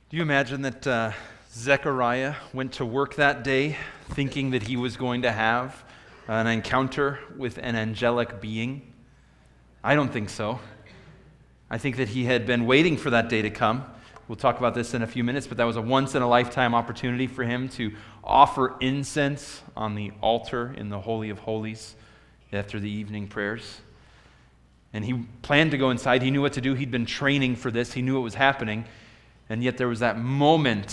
Do you imagine that Zechariah went to work that day thinking that he was going to have an encounter with an angelic being? I don't think so. I think that he had been waiting for that day to come. We'll talk about this in a few minutes, but that was a once-in-a-lifetime opportunity for him to offer incense on the altar in the Holy of Holies after the evening prayers. And he planned to go inside. He knew what to do. He'd been training for this. He knew what was happening. And yet there was that moment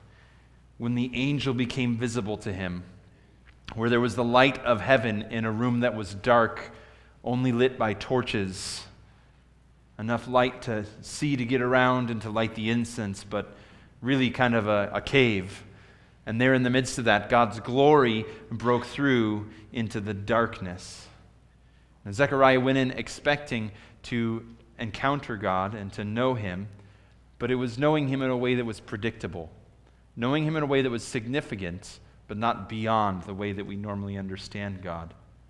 when the angel became visible to him, where there was the light of heaven in a room that was dark, only lit by torches, enough light to see to get around and to light the incense, but really kind of a cave. And there in the midst of that, God's glory broke through into the darkness. And Zechariah went in expecting to encounter God and to know him, but it was knowing him in a way that was predictable, knowing him in a way that was significant, but not beyond the way that we normally understand God.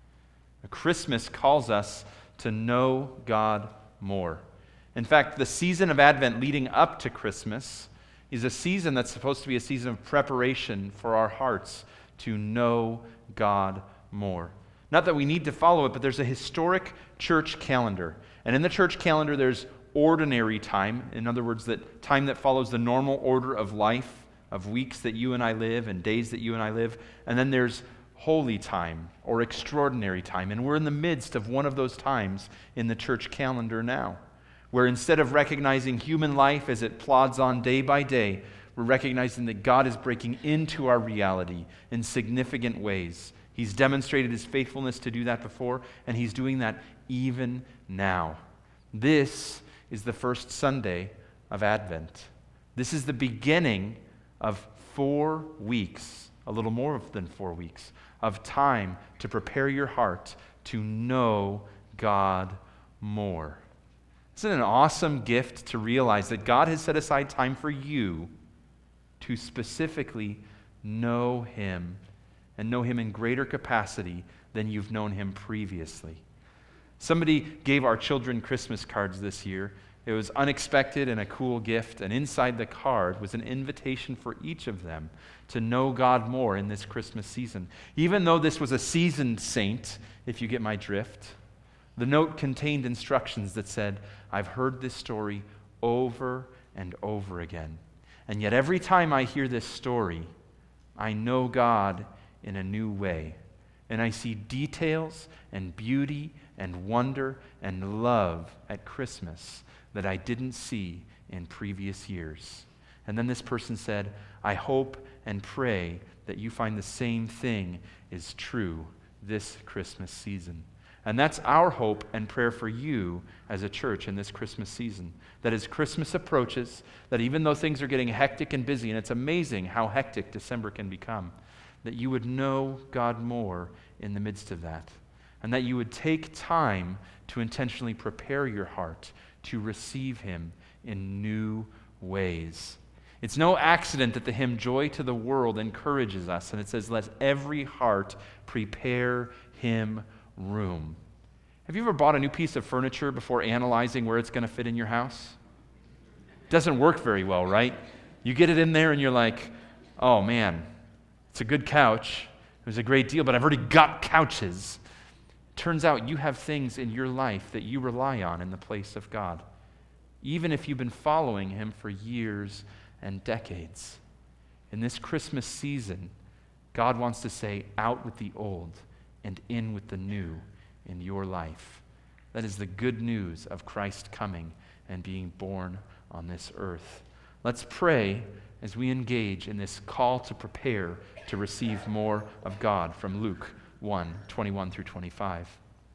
Christmas calls us to know God more. In fact, the season of Advent leading up to Christmas is a season that's supposed to be a season of preparation for our hearts to know God more. Not that we need to follow it, but there's a historic church calendar. And in the church calendar, there's ordinary time. In other words, that time that follows the normal order of life, of weeks that you and I live and days that you and I live. And then there's holy time or extraordinary time. And we're in the midst of one of those times in the church calendar now, where instead of recognizing human life as it plods on day by day, we're recognizing that God is breaking into our reality in significant ways. He's demonstrated his faithfulness to do that before, and he's doing that even now. This is the first Sunday of Advent. This is the beginning of 4 weeks, a little more than 4 weeks, of time to prepare your heart to know God more. Isn't it an awesome gift to realize that God has set aside time for you to specifically know him and know him in greater capacity than you've known him previously? Somebody gave our children Christmas cards this year. It was unexpected and a cool gift, and inside the card was an invitation for each of them to know God more in this Christmas season. Even though this was a seasoned saint, if you get my drift, the note contained instructions that said, I've heard this story over and over again, and yet every time I hear this story, I know God in a new way, and I see details and beauty and wonder and love at Christmas that I didn't see in previous years. And then this person said, I hope and pray that you find the same thing is true this Christmas season. And that's our hope and prayer for you as a church in this Christmas season. That as Christmas approaches, that even though things are getting hectic and busy, and it's amazing how hectic December can become, that you would know God more in the midst of that. And that you would take time to intentionally prepare your heart to receive him in new ways. It's no accident that the hymn Joy to the World encourages us, and it says, let every heart prepare him room. Have you ever bought a new piece of furniture before analyzing where it's going to fit in your house? It doesn't work very well, right? You get it in there and you're like, oh man, it's a good couch. It was a great deal, but I've already got couches. Turns out you have things in your life that you rely on in the place of God, even if you've been following him for years and decades. In this Christmas season, God wants to say, out with the old and in with the new in your life. That is the good news of Christ coming and being born on this earth. Let's pray as we engage in this call to prepare to receive more of God from Luke 1:21 through 25.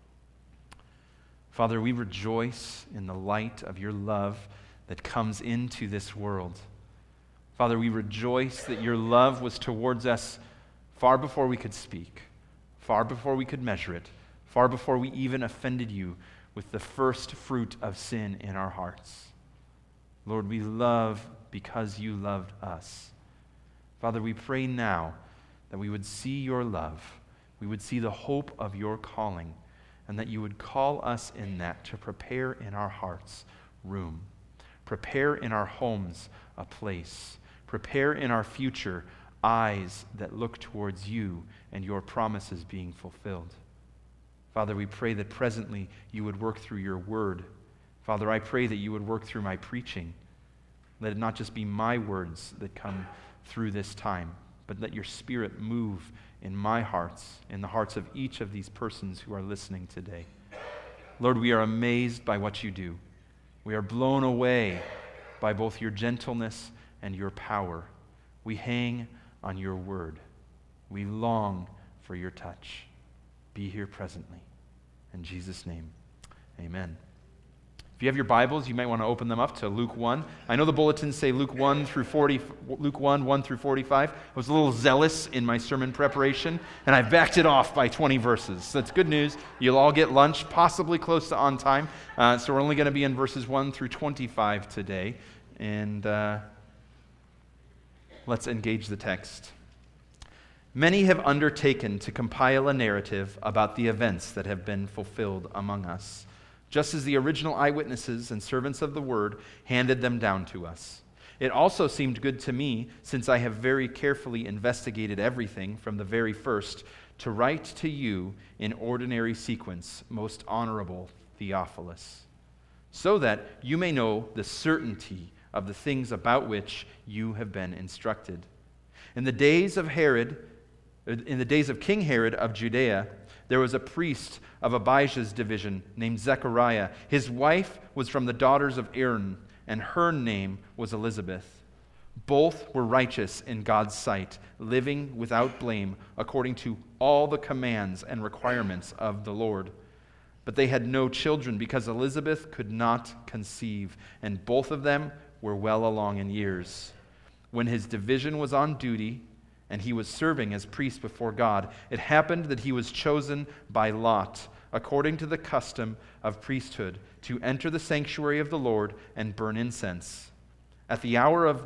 Father, we rejoice in the light of your love that comes into this world. Father, we rejoice that your love was towards us far before we could speak, far before we could measure it, far before we even offended you with the first fruit of sin in our hearts. Lord, we love because you loved us. Father, we pray now that we would see your love, we would see the hope of your calling, and that you would call us in that to prepare in our hearts room. Prepare in our homes a place. Prepare in our future eyes that look towards you and your promises being fulfilled. Father, we pray that presently you would work through your word. Father, I pray that you would work through my preaching. Let it not just be my words that come through this time, but let your Spirit move in my hearts, in the hearts of each of these persons who are listening today. Lord, we are amazed by what you do. We are blown away by both your gentleness and your power. We hang on your word. We long for your touch. Be here presently. In Jesus' name, amen. If you have your Bibles, you might want to open them up to Luke 1. I know the bulletins say Luke 1 through 1 through 45. I was a little zealous in my sermon preparation, and I backed it off by 20 verses. So that's good news. You'll all get lunch, possibly close to on time. So we're only going to be in verses 1 through 25 today. And let's engage the text. Many have undertaken to compile a narrative about the events that have been fulfilled among us, just as the original eyewitnesses and servants of the word handed them down to us. It also seemed good to me, since I have very carefully investigated everything from the very first, to write to you in ordinary sequence, most honorable Theophilus, so that you may know the certainty of the things about which you have been instructed. In the days of King Herod of Judea, there was a priest of Abijah's division named Zechariah. His wife was from the daughters of Aaron, and her name was Elizabeth. Both were righteous in God's sight, living without blame according to all the commands and requirements of the Lord. But they had no children because Elizabeth could not conceive, and both of them were well along in years. When his division was on duty, and he was serving as priest before God, it happened that he was chosen by lot, according to the custom of priesthood, to enter the sanctuary of the Lord and burn incense. At the hour of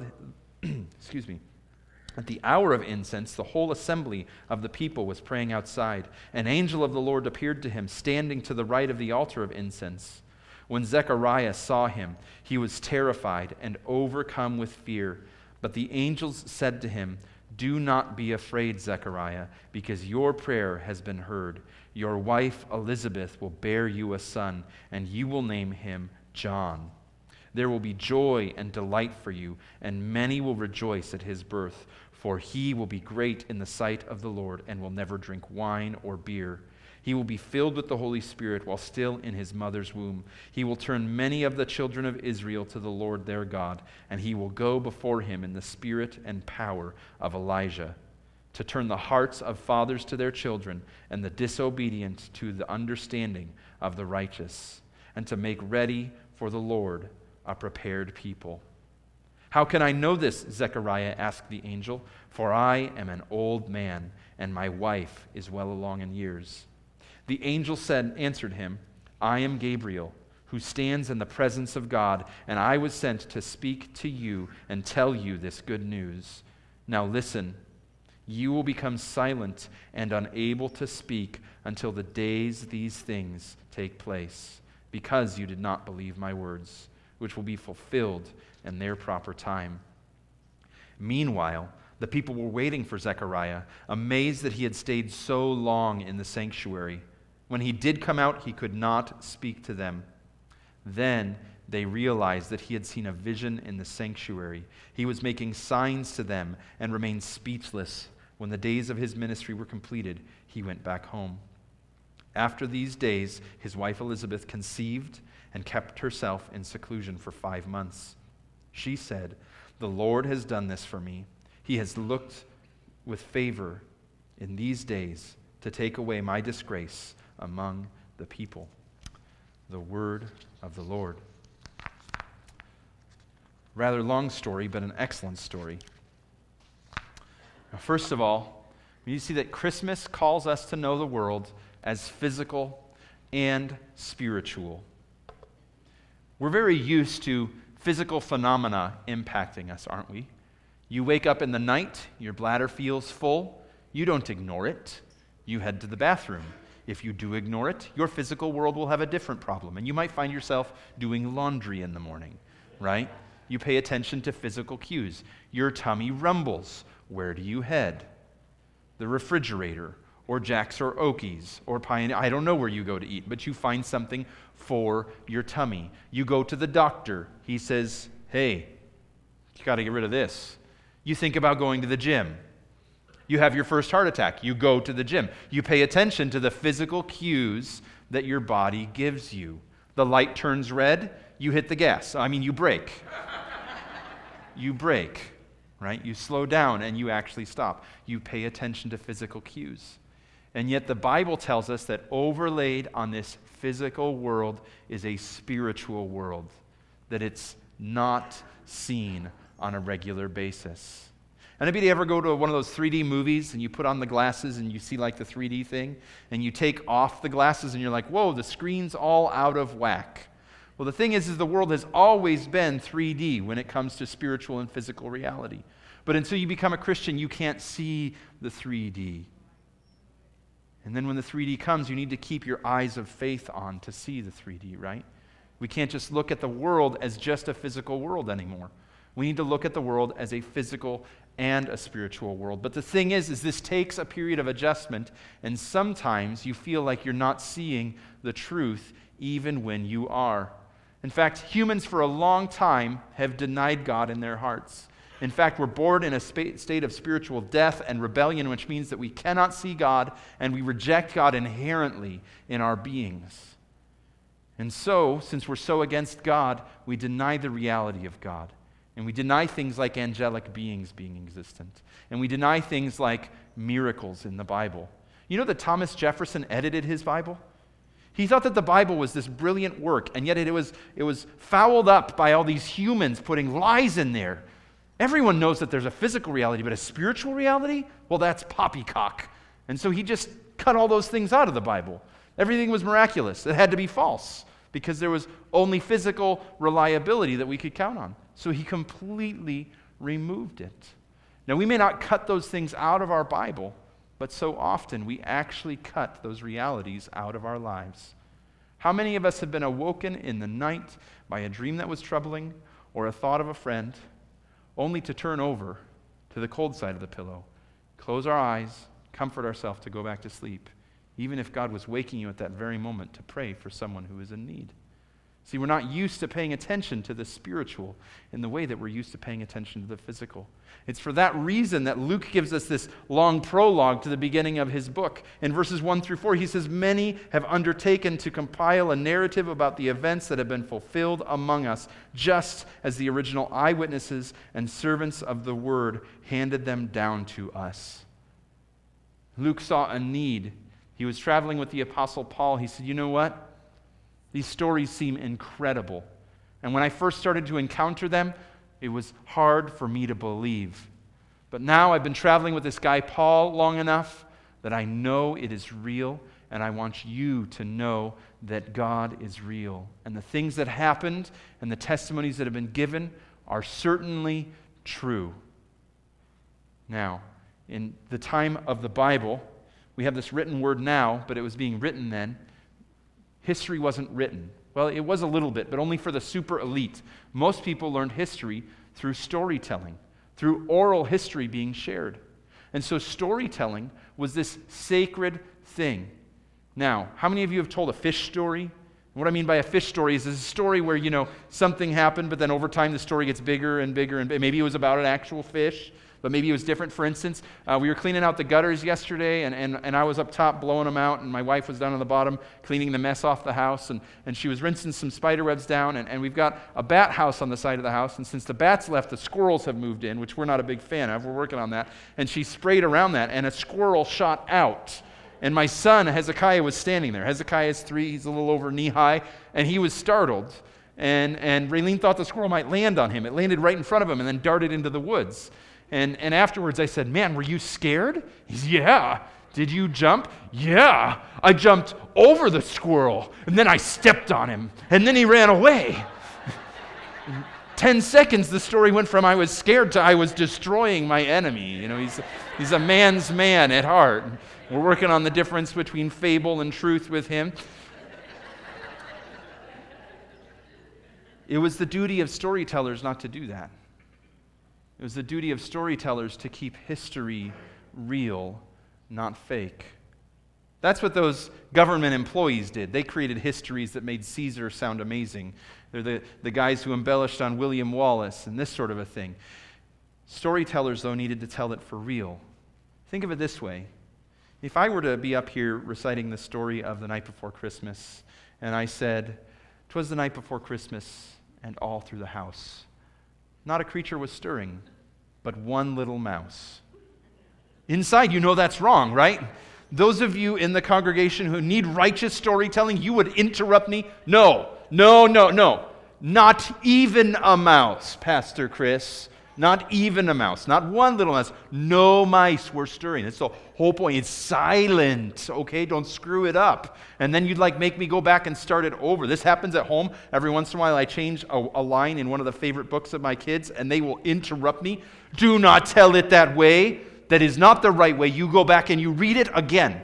incense, the whole assembly of the people was praying outside. An angel of the Lord appeared to him, standing to the right of the altar of incense. When Zechariah saw him, he was terrified and overcome with fear. But the angels said to him, "Do not be afraid, Zechariah, because your prayer has been heard. Your wife Elizabeth will bear you a son, and you will name him John. There will be joy and delight for you, and many will rejoice at his birth, for he will be great in the sight of the Lord and will never drink wine or beer. He will be filled with the Holy Spirit while still in his mother's womb. He will turn many of the children of Israel to the Lord their God, and he will go before him in the spirit and power of Elijah, to turn the hearts of fathers to their children and the disobedient to the understanding of the righteous, and to make ready for the Lord a prepared people." "How can I know this?" Zechariah asked the angel, "for I am an old man, and my wife is well along in years." The angel answered him, "I am Gabriel, who stands in the presence of God, and I was sent to speak to you and tell you this good news. Now listen, you will become silent and unable to speak until the days these things take place, because you did not believe my words, which will be fulfilled in their proper time." Meanwhile, the people were waiting for Zechariah, amazed that he had stayed so long in the sanctuary. When he did come out, he could not speak to them. Then they realized that he had seen a vision in the sanctuary. He was making signs to them and remained speechless. When the days of his ministry were completed, he went back home. After these days, his wife Elizabeth conceived and kept herself in seclusion for 5 months. She said, "The Lord has done this for me. He has looked with favor in these days to take away my disgrace among the people." The word of the Lord. Rather long story, but an excellent story. Now, first of all, you see that Christmas calls us to know the world as physical and spiritual. We're very used to physical phenomena impacting us, aren't we? You wake up in the night, your bladder feels full. You don't ignore it. You head to the bathroom. If you do ignore it, your physical world will have a different problem, and you might find yourself doing laundry in the morning, right? You pay attention to physical cues. Your tummy rumbles. Where do you head? The refrigerator, or Jack's or Okies, or Pioneer. I don't know where you go to eat, but you find something for your tummy. You go to the doctor. He says, hey, you got to get rid of this. You think about going to the gym. You have your first heart attack. You go to the gym. You pay attention to the physical cues that your body gives you. The light turns red, you hit the gas. You brake. You brake, right? You slow down and you actually stop. You pay attention to physical cues. And yet the Bible tells us that overlaid on this physical world is a spiritual world, that it's not seen on a regular basis. Anybody ever go to one of those 3D movies and you put on the glasses and you see like the 3D thing and you take off the glasses and you're like, whoa, the screen's all out of whack. Well, the thing is the world has always been 3D when it comes to spiritual and physical reality. But until you become a Christian, you can't see the 3D. And then when the 3D comes, you need to keep your eyes of faith on to see the 3D, right? We can't just look at the world as just a physical world anymore. We need to look at the world as a physical and a spiritual world. But the thing is this takes a period of adjustment, and sometimes you feel like you're not seeing the truth even when you are. In fact, humans for a long time have denied God in their hearts. In fact, we're born in a state of spiritual death and rebellion, which means that we cannot see God, and we reject God inherently in our beings. And so, since we're so against God, we deny the reality of God. And we deny things like angelic beings being existent. And we deny things like miracles in the Bible. You know that Thomas Jefferson edited his Bible? He thought that the Bible was this brilliant work, and yet it was fouled up by all these humans putting lies in there. Everyone knows that there's a physical reality, but a spiritual reality? Well, that's poppycock. And so he just cut all those things out of the Bible. Everything was miraculous. It had to be false because there was only physical reliability that we could count on. So he completely removed it. Now, we may not cut those things out of our Bible, but so often we actually cut those realities out of our lives. How many of us have been awoken in the night by a dream that was troubling or a thought of a friend, only to turn over to the cold side of the pillow, close our eyes, comfort ourselves to go back to sleep, even if God was waking you at that very moment to pray for someone who is in need? See, we're not used to paying attention to the spiritual in the way that we're used to paying attention to the physical. It's for that reason that Luke gives us this long prologue to the beginning of his book. In verses 1 through 4, he says, "Many have undertaken to compile a narrative about the events that have been fulfilled among us, just as the original eyewitnesses and servants of the word handed them down to us." Luke saw a need. He was traveling with the Apostle Paul. He said, you know what? These stories seem incredible. And when I first started to encounter them, it was hard for me to believe. But now I've been traveling with this guy, Paul, long enough that I know it is real, and I want you to know that God is real. And the things that happened and the testimonies that have been given are certainly true. Now, in the time of the Bible, we have this written word now, but it was being written then. History wasn't written. Well, it was a little bit, but only for the super elite. Most people learned history through storytelling, through oral history being shared. And so storytelling was this sacred thing. Now, how many of you have told a fish story? What I mean by a fish story is a story where, something happened, but then over time the story gets bigger and bigger, and maybe it was about an actual fish, but maybe it was different. For instance, we were cleaning out the gutters yesterday, and I was up top blowing them out, and my wife was down on the bottom cleaning the mess off the house, and she was rinsing some spider webs down, and we've got a bat house on the side of the house, and since the bats left, the squirrels have moved in, which we're not a big fan of. We're working on that. And she sprayed around that, and a squirrel shot out. And my son, Hezekiah, was standing there. Hezekiah is 3, he's a little over knee-high, and he was startled. And Raylene thought the squirrel might land on him. It landed right in front of him and then darted into the woods. And afterwards I said, "Man, were you scared?" He said, "Yeah." "Did you jump?" "Yeah. I jumped over the squirrel, and then I stepped on him, and then he ran away." 10 seconds, the story went from I was scared to I was destroying my enemy. He's a man's man at heart. We're working on the difference between fable and truth with him. It was the duty of storytellers not to do that. It was the duty of storytellers to keep history real, not fake. That's what those government employees did. They created histories that made Caesar sound amazing. They're the guys who embellished on William Wallace and this sort of a thing. Storytellers, though, needed to tell it for real. Think of it this way. If I were to be up here reciting the story of the night before Christmas, and I said, "'Twas the night before Christmas, and all through the house, not a creature was stirring, but one little mouse." Inside, you know that's wrong, right? Those of you in the congregation who need righteous storytelling, you would interrupt me. No. Not even a mouse, Pastor Chris. Not even a mouse. Not one little mouse. No mice were stirring. That's the whole point. It's silent, okay? Don't screw it up. And then you'd make me go back and start it over. This happens at home. Every once in a while I change a line in one of the favorite books of my kids, and they will interrupt me. Do not tell it that way. That is not the right way. You go back and you read it again.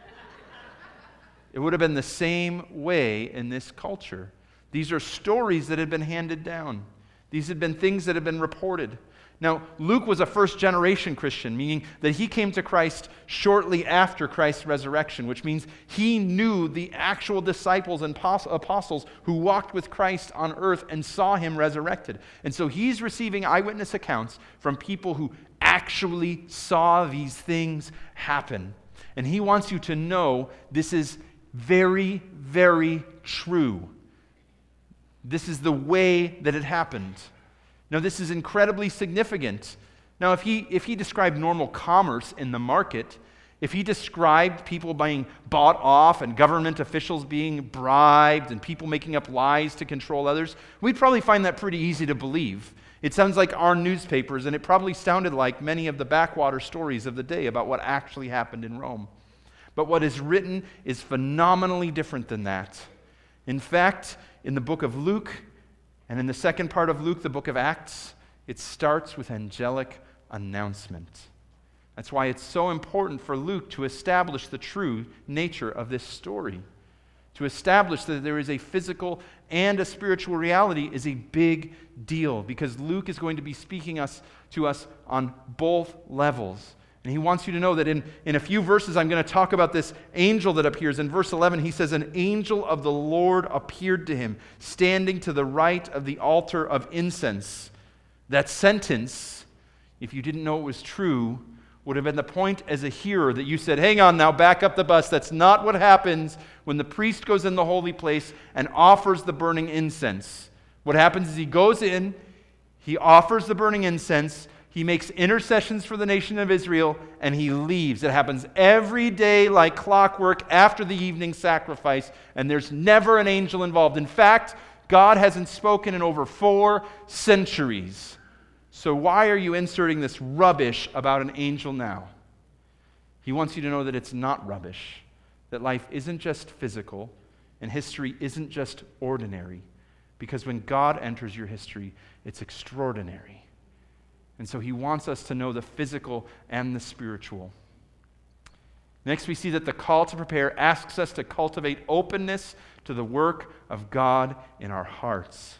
It would have been the same way in this culture. These are stories that had been handed down. These had been things that had been reported. Now, Luke was a first-generation Christian, meaning that he came to Christ shortly after Christ's resurrection, which means he knew the actual disciples and apostles who walked with Christ on earth and saw him resurrected. And so he's receiving eyewitness accounts from people who actually saw these things happen. And he wants you to know this is very, very true. This is the way that it happened. Now, this is incredibly significant. Now, if he described normal commerce in the market, if he described people being bought off and government officials being bribed and people making up lies to control others, we'd probably find that pretty easy to believe. It sounds like our newspapers, and it probably sounded like many of the backwater stories of the day about what actually happened in Rome. But what is written is phenomenally different than that. In fact, in the book of Luke, and in the second part of Luke, the book of Acts, it starts with angelic announcement. That's why it's so important for Luke to establish the true nature of this story. To establish that there is a physical and a spiritual reality is a big deal, because Luke is going to be speaking to us on both levels. And he wants you to know that in a few verses I'm going to talk about this angel that appears. In verse 11 he says, "An angel of the Lord appeared to him, standing to the right of the altar of incense." That sentence, if you didn't know it was true, would have been the point as a hearer that you said, "Hang on now, back up the bus. That's not what happens when the priest goes in the holy place and offers the burning incense." What happens is he goes in, he offers the burning incense, he makes intercessions for the nation of Israel, and he leaves. It happens every day like clockwork after the evening sacrifice, and there's never an angel involved. In fact, God hasn't spoken in over 4 centuries. So why are you inserting this rubbish about an angel now? He wants you to know that it's not rubbish, that life isn't just physical, and history isn't just ordinary, because when God enters your history, it's extraordinary. And so he wants us to know the physical and the spiritual. Next, we see that the call to prepare asks us to cultivate openness to the work of God in our hearts.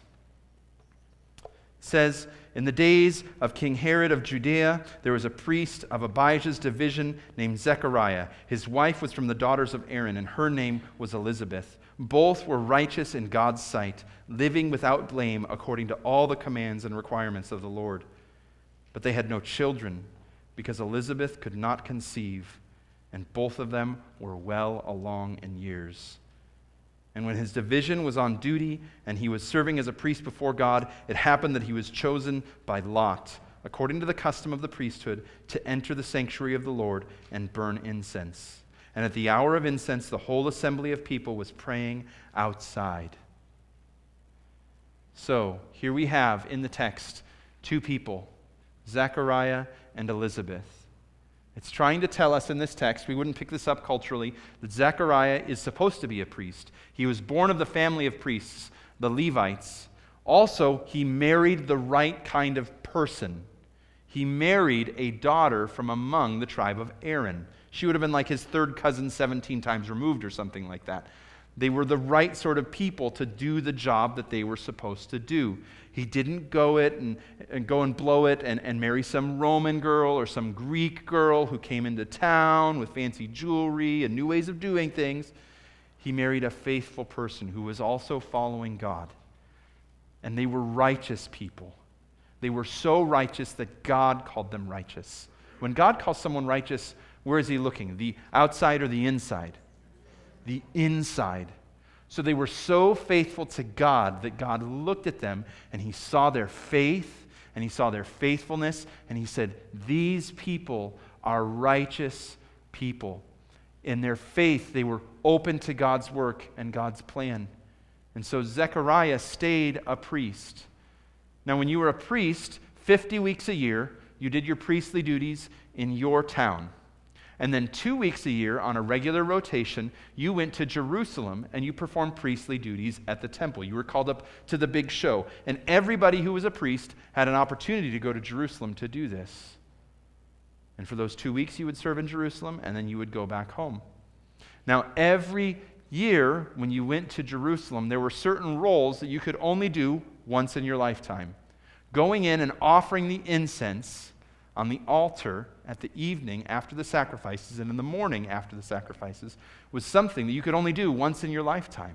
It says, "In the days of King Herod of Judea, there was a priest of Abijah's division named Zechariah. His wife was from the daughters of Aaron, and her name was Elizabeth. Both were righteous in God's sight, living without blame according to all the commands and requirements of the Lord. But they had no children, because Elizabeth could not conceive, and both of them were well along in years. And when his division was on duty and he was serving as a priest before God, it happened that he was chosen by lot, according to the custom of the priesthood, to enter the sanctuary of the Lord and burn incense. And at the hour of incense, the whole assembly of people was praying outside." So, here we have in the text 2 people, Zechariah and Elizabeth. It's trying to tell us in this text, we wouldn't pick this up culturally, that Zechariah is supposed to be a priest. He was born of the family of priests, the Levites. Also, he married the right kind of person. He married a daughter from among the tribe of Aaron. She would have been like his third cousin 17 times removed or something like that. They were the right sort of people to do the job that they were supposed to do. He didn't go and blow it and marry some Roman girl or some Greek girl who came into town with fancy jewelry and new ways of doing things. He married a faithful person who was also following God. And they were righteous people. They were so righteous that God called them righteous. When God calls someone righteous, where is he looking? The outside or the inside? The inside. So they were so faithful to God that God looked at them and he saw their faith and he saw their faithfulness and he said, these people are righteous people. In their faith, they were open to God's work and God's plan. And so Zechariah stayed a priest. Now, when you were a priest, 50 weeks a year, you did your priestly duties in your town. And then 2 weeks a year, on a regular rotation, you went to Jerusalem and you performed priestly duties at the temple. You were called up to the big show. And everybody who was a priest had an opportunity to go to Jerusalem to do this. And for those 2 weeks, you would serve in Jerusalem, and then you would go back home. Now, every year, when you went to Jerusalem, there were certain roles that you could only do once in your lifetime. Going in and offering the incense on the altar at the evening after the sacrifices and in the morning after the sacrifices was something that you could only do once in your lifetime.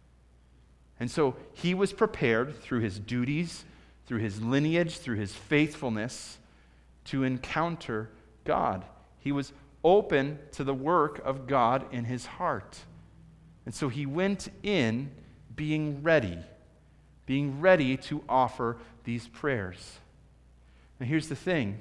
And so he was prepared through his duties, through his lineage, through his faithfulness to encounter God. He was open to the work of God in his heart. And so he went in being ready to offer these prayers. Now here's the thing.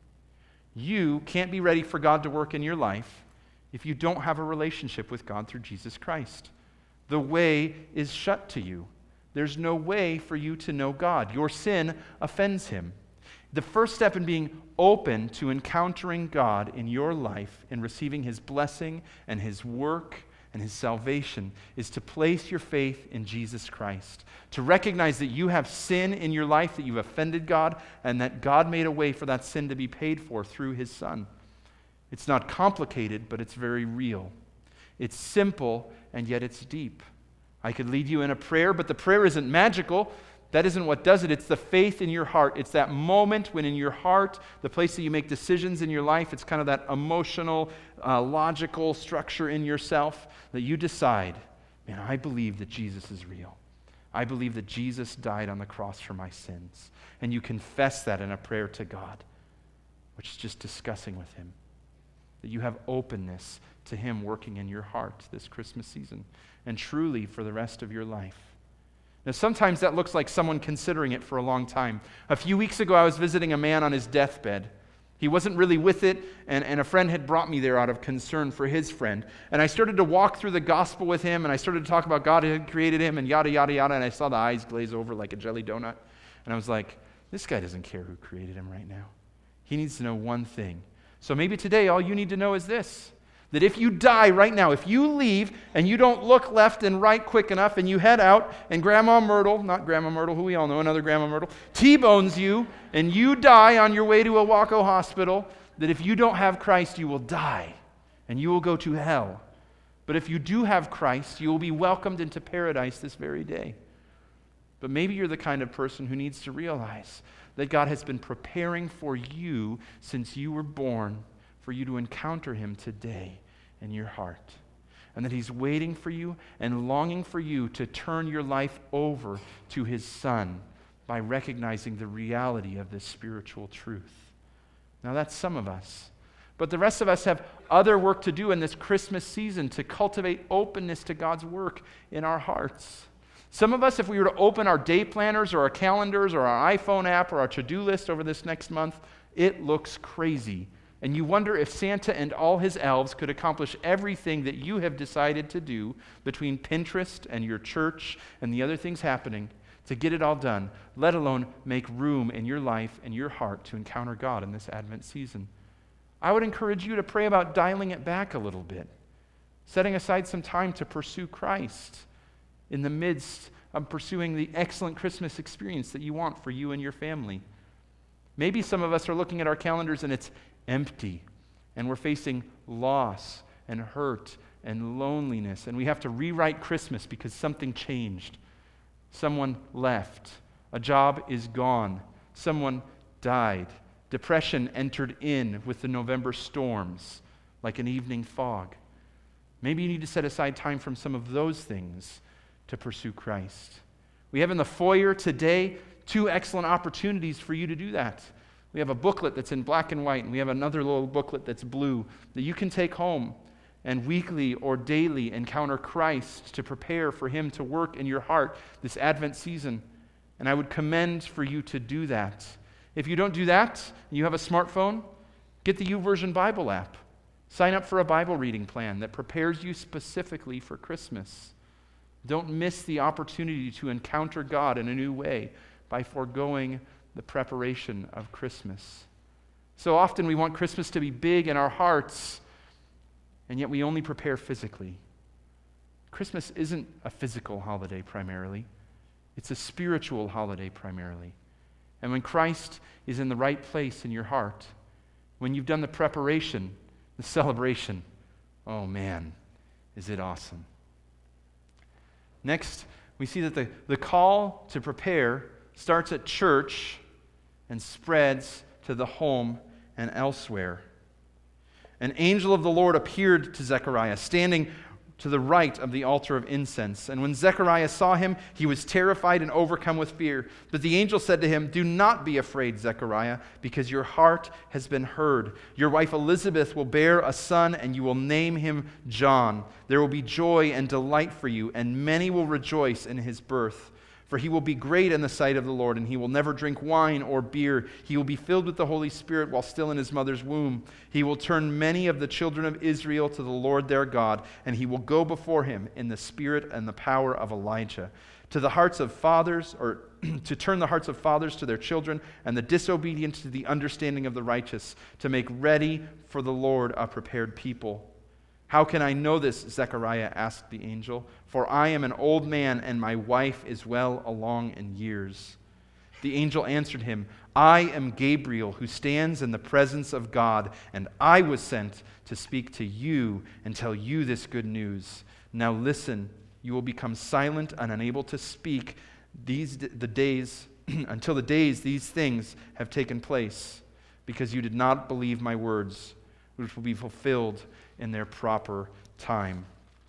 You can't be ready for God to work in your life if you don't have a relationship with God through Jesus Christ. The way is shut to you. There's no way for you to know God. Your sin offends him. The first step in being open to encountering God in your life, in receiving his blessing and his work and his salvation, is to place your faith in Jesus Christ. To recognize that you have sin in your life, that you've offended God, and that God made a way for that sin to be paid for through his Son. It's not complicated, but it's very real. It's simple, and yet it's deep. I could lead you in a prayer, but the prayer isn't magical. That isn't what does it. It's the faith in your heart. It's that moment when in your heart, the place that you make decisions in your life, it's kind of that emotional, logical structure in yourself that you decide, man, I believe that Jesus is real. I believe that Jesus died on the cross for my sins. And you confess that in a prayer to God, which is just discussing with him. That you have openness to him working in your heart this Christmas season and truly for the rest of your life. Now, sometimes that looks like someone considering it for a long time. A few weeks ago, I was visiting a man on his deathbed. He wasn't really with it, and a friend had brought me there out of concern for his friend. And I started to walk through the gospel with him, and I started to talk about God had created him, and yada, yada, yada, and I saw the eyes glaze over like a jelly donut. And I was like, this guy doesn't care who created him right now. He needs to know one thing. So maybe today all you need to know is this. That if you die right now, if you leave and you don't look left and right quick enough and you head out and Grandma Myrtle, not Grandma Myrtle, who we all know, another Grandma Myrtle, T-bones you and you die on your way to a Waco hospital, that if you don't have Christ, you will die and you will go to hell. But if you do have Christ, you will be welcomed into paradise this very day. But maybe you're the kind of person who needs to realize that God has been preparing for you since you were born for you to encounter him today in your heart. And that he's waiting for you and longing for you to turn your life over to his Son by recognizing the reality of this spiritual truth. Now that's some of us. But the rest of us have other work to do in this Christmas season to cultivate openness to God's work in our hearts. Some of us, if we were to open our day planners or our calendars or our iPhone app or our to-do list over this next month, it looks crazy. And you wonder if Santa and all his elves could accomplish everything that you have decided to do between Pinterest and your church and the other things happening to get it all done, let alone make room in your life and your heart to encounter God in this Advent season. I would encourage you to pray about dialing it back a little bit, setting aside some time to pursue Christ in the midst of pursuing the excellent Christmas experience that you want for you and your family. Maybe some of us are looking at our calendars and it's empty, and we're facing loss and hurt and loneliness. And we have to rewrite Christmas because something changed. Someone left. A job is gone. Someone died. Depression entered in with the November storms like an evening fog. Maybe you need to set aside time from some of those things to pursue Christ. We have in the foyer today 2 excellent opportunities for you to do that. We have a booklet that's in black and white, and we have another little booklet that's blue that you can take home and weekly or daily encounter Christ to prepare for Him to work in your heart this Advent season. And I would commend for you to do that. If you don't do that, and you have a smartphone, get the YouVersion Bible app. Sign up for a Bible reading plan that prepares you specifically for Christmas. Don't miss the opportunity to encounter God in a new way by foregoing the preparation of Christmas. So often we want Christmas to be big in our hearts, and yet we only prepare physically. Christmas isn't a physical holiday primarily. It's a spiritual holiday primarily. And when Christ is in the right place in your heart, when you've done the preparation, the celebration, oh man, is it awesome. Next, we see that the call to prepare starts at church and spreads to the home and elsewhere. An angel of the Lord appeared to Zechariah, standing to the right of the altar of incense. And when Zechariah saw him, he was terrified and overcome with fear. But the angel said to him, "Do not be afraid, Zechariah, because your heart has been heard. Your wife Elizabeth will bear a son, and you will name him John. There will be joy and delight for you, and many will rejoice in his birth. For he will be great in the sight of the Lord, and he will never drink wine or beer. He will be filled with the Holy Spirit while still in his mother's womb. He will turn many of the children of Israel to the Lord their God, and he will go before him in the spirit and the power of Elijah, to the hearts of fathers, or to turn the hearts of fathers to their children, and the disobedient to the understanding of the righteous, to make ready for the Lord a prepared people." "How can I know this?" Zechariah asked the angel. "For I am an old man, and my wife is well along in years." The angel answered him, "I am Gabriel, who stands in the presence of God, and I was sent to speak to you and tell you this good news. Now listen, you will become silent and unable to speak until the days these things have taken place, because you did not believe my words, which will be fulfilled in their proper time."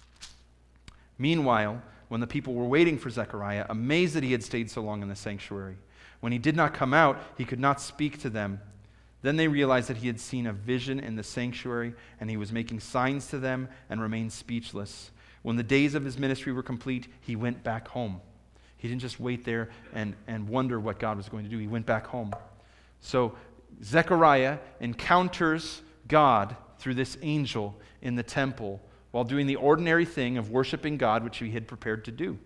Meanwhile, when the people were waiting for Zechariah, amazed that he had stayed so long in the sanctuary, when he did not come out, he could not speak to them. Then they realized that he had seen a vision in the sanctuary, and he was making signs to them and remained speechless. When the days of his ministry were complete, he went back home. He didn't just wait there and wonder what God was going to do. He went back home. So Zechariah encounters God through this angel in the temple while doing the ordinary thing of worshiping God, which he had prepared to do.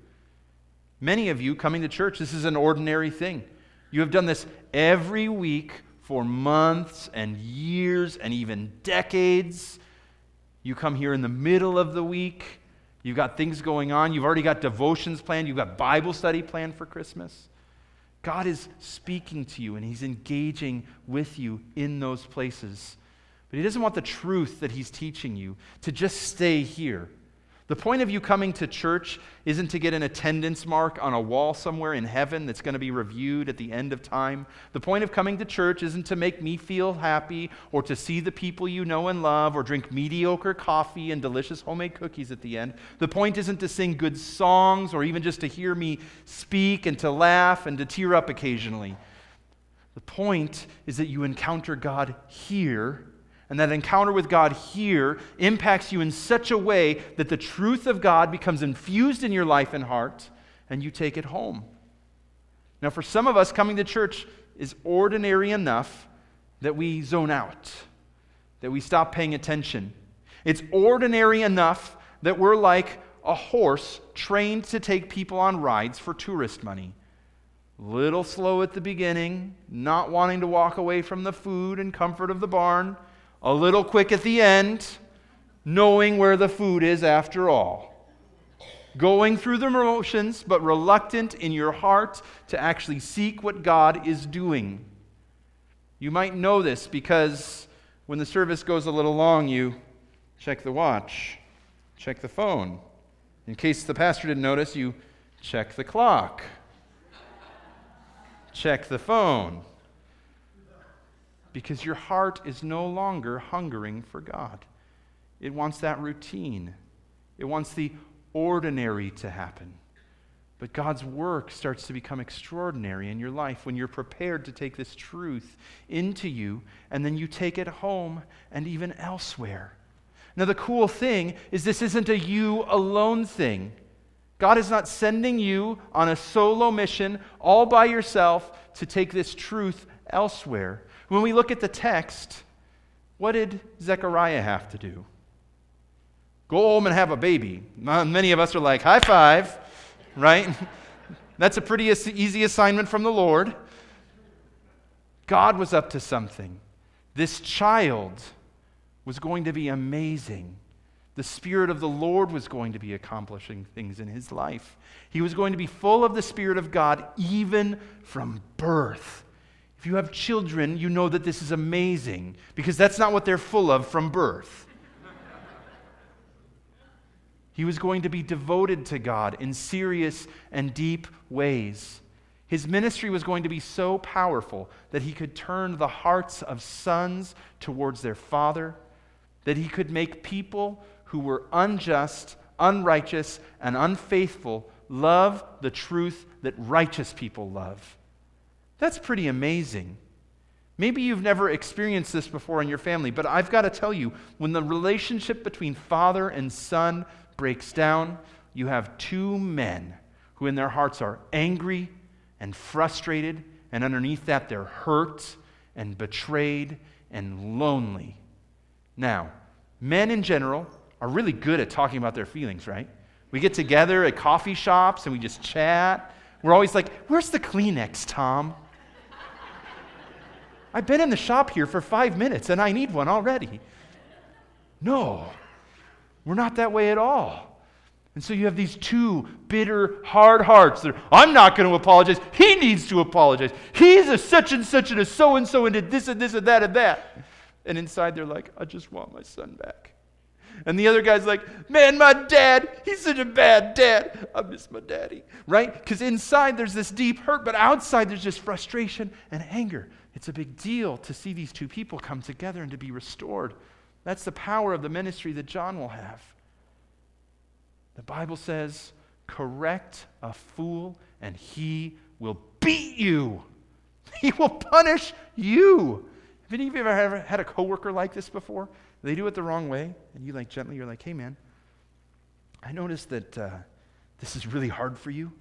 Many of you coming to church, this is an ordinary thing. You have done this every week for months and years and even decades. You come here in the middle of the week. You've got things going on. You've already got devotions planned. You've got Bible study planned for Christmas. God is speaking to you, and he's engaging with you in those places. But he doesn't want the truth that he's teaching you to just stay here. The point of you coming to church isn't to get an attendance mark on a wall somewhere in heaven that's going to be reviewed at the end of time. The point of coming to church isn't to make me feel happy or to see the people you know and love or drink mediocre coffee and delicious homemade cookies at the end. The point isn't to sing good songs or even just to hear me speak and to laugh and to tear up occasionally. The point is that you encounter God here, and that encounter with God here impacts you in such a way that the truth of God becomes infused in your life and heart, and you take it home. Now, for some of us, coming to church is ordinary enough that we zone out, that we stop paying attention. It's ordinary enough that we're like a horse trained to take people on rides for tourist money. Little slow at the beginning, not wanting to walk away from the food and comfort of the barn. A little quick at the end, knowing where the food is after all. Going through the motions, but reluctant in your heart to actually seek what God is doing. You might know this because when the service goes a little long, you check the watch. check the phone. In case the pastor didn't notice, you check the clock. Check the phone. Because your heart is no longer hungering for God. It wants that routine. It wants the ordinary to happen. But God's work starts to become extraordinary in your life when you're prepared to take this truth into you, and then you take it home and even elsewhere. Now, the cool thing is this isn't a you alone thing. God is not sending you on a solo mission all by yourself to take this truth elsewhere. When we look at the text, what did Zechariah have to do? Go home and have a baby. Many of us are like, high five, right? That's a pretty easy assignment from the Lord. God was up to something. This child was going to be amazing. The Spirit of the Lord was going to be accomplishing things in his life. He was going to be full of the Spirit of God even from birth. If you have children, you know that this is amazing because that's not what they're full of from birth. He was going to be devoted to God in serious and deep ways. His ministry was going to be so powerful that he could turn the hearts of sons towards their father, that he could make people who were unjust, unrighteous, and unfaithful love the truth that righteous people love. That's pretty amazing. Maybe you've never experienced this before in your family, but I've got to tell you, when the relationship between father and son breaks down, you have two men who in their hearts are angry and frustrated, and underneath that they're hurt and betrayed and lonely. Now, men in general are really good at talking about their feelings, right? We get together at coffee shops and we just chat. We're always like, where's the Kleenex, Tom? I've been in the shop here for 5 minutes and I need one already. No, we're not that way at all. And so you have these two bitter, hard hearts. I'm not going to apologize. He needs to apologize. He's a such and such and a so-and-so and did this and this and that and that. And inside they're like, I just want my son back. And the other guy's like, man, my dad, he's such a bad dad. I miss my daddy, right? Because inside there's this deep hurt, but outside there's just frustration and anger. It's a big deal to see these two people come together and to be restored. That's the power of the ministry that John will have. The Bible says, correct a fool and he will beat you. He will punish you. Have any of you ever had a coworker like this before? They do it the wrong way, and you gently, you're like, hey man, I noticed that this is really hard for you.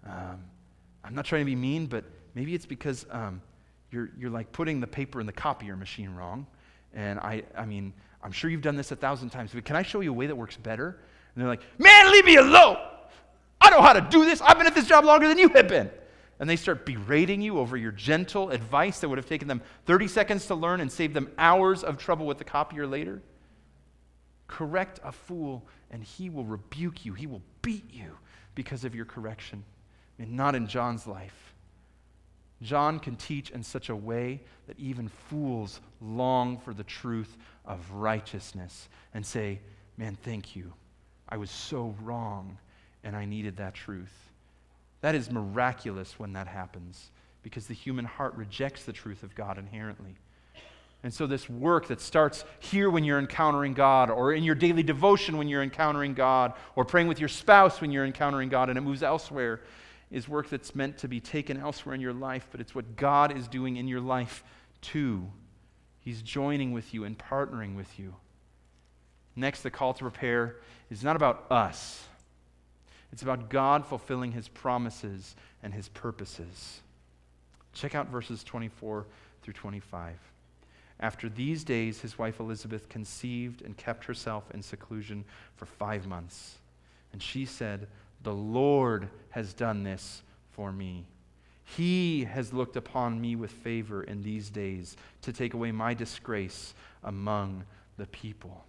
I'm not trying to be mean, but maybe it's because you're like putting the paper in the copier machine wrong. And I mean, I'm sure you've done this 1,000 times, but can I show you a way that works better? And they're like, man, leave me alone. I know how to do this. I've been at this job longer than you have been. And they start berating you over your gentle advice that would have taken them 30 seconds to learn and saved them hours of trouble with the copier later. Correct a fool, and he will rebuke you. He will beat you because of your correction. And not in John's life. John can teach in such a way that even fools long for the truth of righteousness and say, man, thank you. I was so wrong, and I needed that truth. That is miraculous when that happens because the human heart rejects the truth of God inherently. And so this work that starts here when you're encountering God, or in your daily devotion when you're encountering God, or praying with your spouse when you're encountering God and it moves elsewhere, is work that's meant to be taken elsewhere in your life, but it's what God is doing in your life too. He's joining with you and partnering with you. Next, the call to prepare is not about us. It's about God fulfilling his promises and his purposes. Check out verses 24 through 25. After these days, his wife Elizabeth conceived and kept herself in seclusion for 5 months. And she said, the Lord has done this for me. He has looked upon me with favor in these days to take away my disgrace among the people.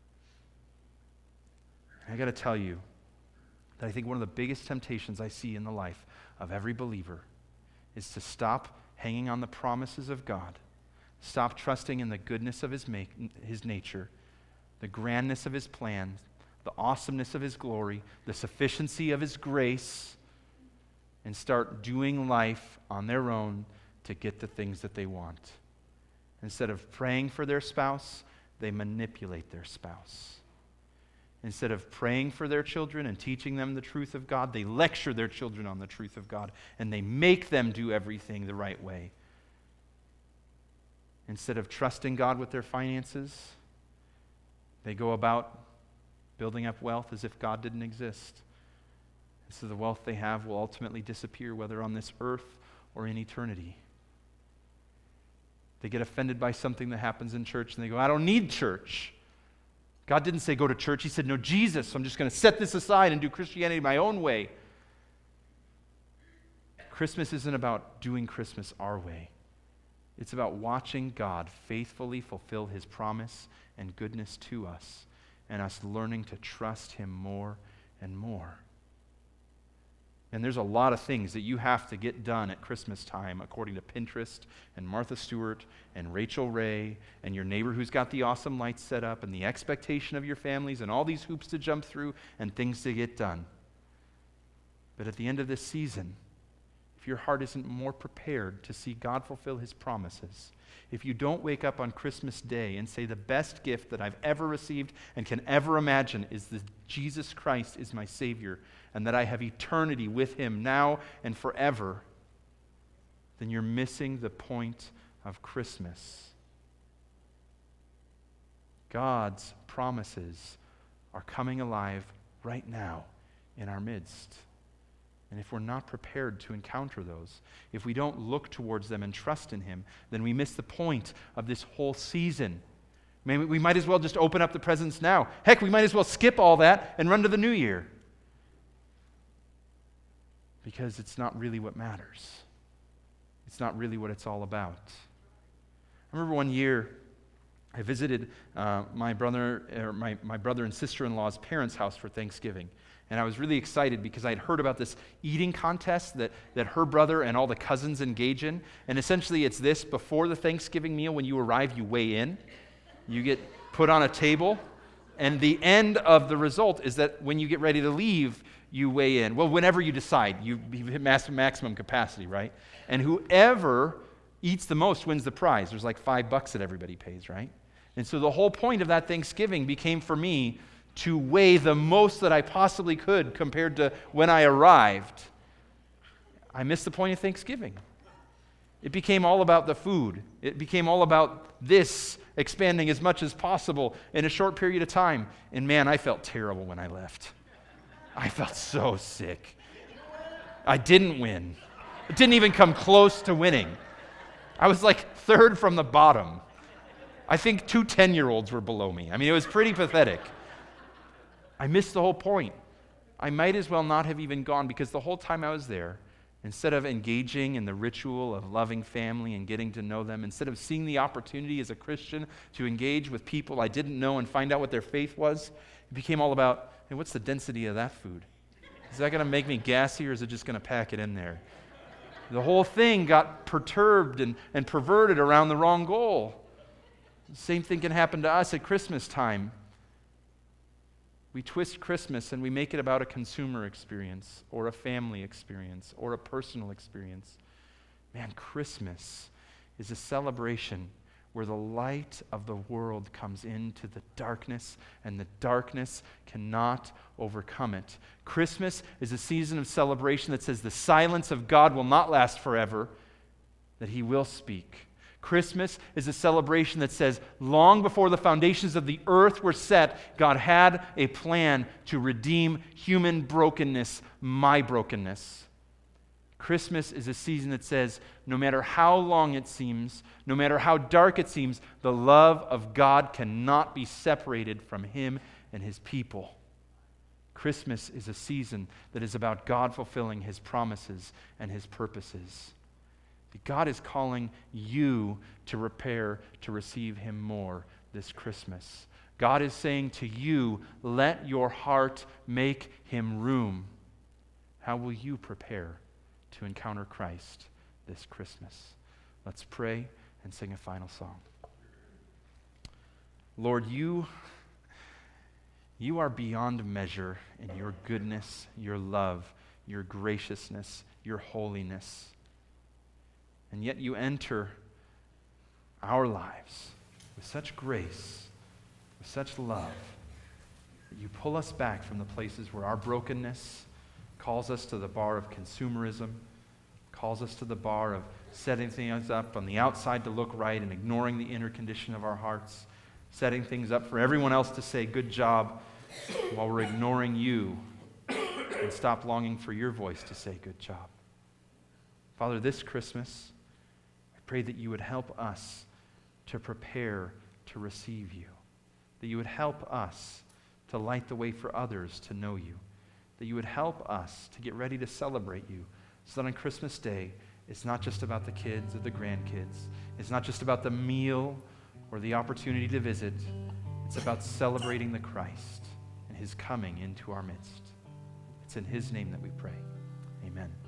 I got to tell you that I think one of the biggest temptations I see in the life of every believer is to stop hanging on the promises of God, stop trusting in the goodness of his nature, the grandness of his plans, the awesomeness of his glory, the sufficiency of his grace, and start doing life on their own to get the things that they want. Instead of praying for their spouse, they manipulate their spouse. Instead of praying for their children and teaching them the truth of God, they lecture their children on the truth of God, and they make them do everything the right way. Instead of trusting God with their finances, they go about building up wealth as if God didn't exist. And so the wealth they have will ultimately disappear, whether on this earth or in eternity. They get offended by something that happens in church, and they go, I don't need church. God didn't say go to church. He said, no, Jesus, so I'm just going to set this aside and do Christianity my own way. Christmas isn't about doing Christmas our way. It's about watching God faithfully fulfill his promise and goodness to us, and us learning to trust him more and more. And there's a lot of things that you have to get done at Christmas time, according to Pinterest and Martha Stewart and Rachel Ray and your neighbor who's got the awesome lights set up and the expectation of your families and all these hoops to jump through and things to get done. But at the end of this season, if your heart isn't more prepared to see God fulfill his promises, if you don't wake up on Christmas Day and say the best gift that I've ever received and can ever imagine is that Jesus Christ is my Savior and that I have eternity with him now and forever, then you're missing the point of Christmas. God's promises are coming alive right now in our midst. And if we're not prepared to encounter those, if we don't look towards them and trust in him, then we miss the point of this whole season. Maybe we might as well just open up the presents now. Heck, we might as well skip all that and run to the new year. Because it's not really what matters. It's not really what it's all about. I remember one year I visited my brother and sister-in-law's parents' house for Thanksgiving. And I was really excited because I'd heard about this eating contest that her brother and all the cousins engage in. And essentially it's this: before the Thanksgiving meal, when you arrive, you weigh in. You get put on a table. And the end of the result is that when you get ready to leave, you weigh in. Well, whenever you decide, you hit maximum capacity, right? And whoever eats the most wins the prize. There's like $5 that everybody pays, right? And so the whole point of that Thanksgiving became for me to weigh the most that I possibly could compared to when I arrived. I missed the point of Thanksgiving. It became all about the food. It became all about this expanding as much as possible in a short period of time. And man, I felt terrible when I left. I felt so sick. I didn't win. It didn't even come close to winning. I was like third from the bottom. I think 2 10-year-olds were below me. I mean, it was pretty pathetic. I missed the whole point. I might as well not have even gone, because the whole time I was there, instead of engaging in the ritual of loving family and getting to know them, instead of seeing the opportunity as a Christian to engage with people I didn't know and find out what their faith was, it became all about, hey, what's the density of that food? Is that going to make me gassy, or is it just going to pack it in there? The whole thing got perturbed and perverted around the wrong goal. The same thing can happen to us at Christmas time. We twist Christmas and we make it about a consumer experience or a family experience or a personal experience. Man, Christmas is a celebration where the light of the world comes into the darkness and the darkness cannot overcome it. Christmas is a season of celebration that says the silence of God will not last forever, that he will speak. Christmas is a celebration that says long before the foundations of the earth were set, God had a plan to redeem human brokenness, my brokenness. Christmas is a season that says no matter how long it seems, no matter how dark it seems, the love of God cannot be separated from him and his people. Christmas is a season that is about God fulfilling his promises and his purposes. God is calling you to prepare to receive him more this Christmas. God is saying to you, let your heart make him room. How will you prepare to encounter Christ this Christmas? Let's pray and sing a final song. Lord, you You are beyond measure in your goodness, your love, your graciousness, your holiness. And yet you enter our lives with such grace, with such love, that you pull us back from the places where our brokenness calls us to the bar of consumerism, calls us to the bar of setting things up on the outside to look right and ignoring the inner condition of our hearts, setting things up for everyone else to say, good job, while we're ignoring you and stop longing for your voice to say, good job. Father, this Christmas, I pray that you would help us to prepare to receive you, that you would help us to light the way for others to know you, that you would help us to get ready to celebrate you, so that on Christmas Day, it's not just about the kids or the grandkids. It's not just about the meal or the opportunity to visit. It's about celebrating the Christ and his coming into our midst. It's in his name that we pray. Amen.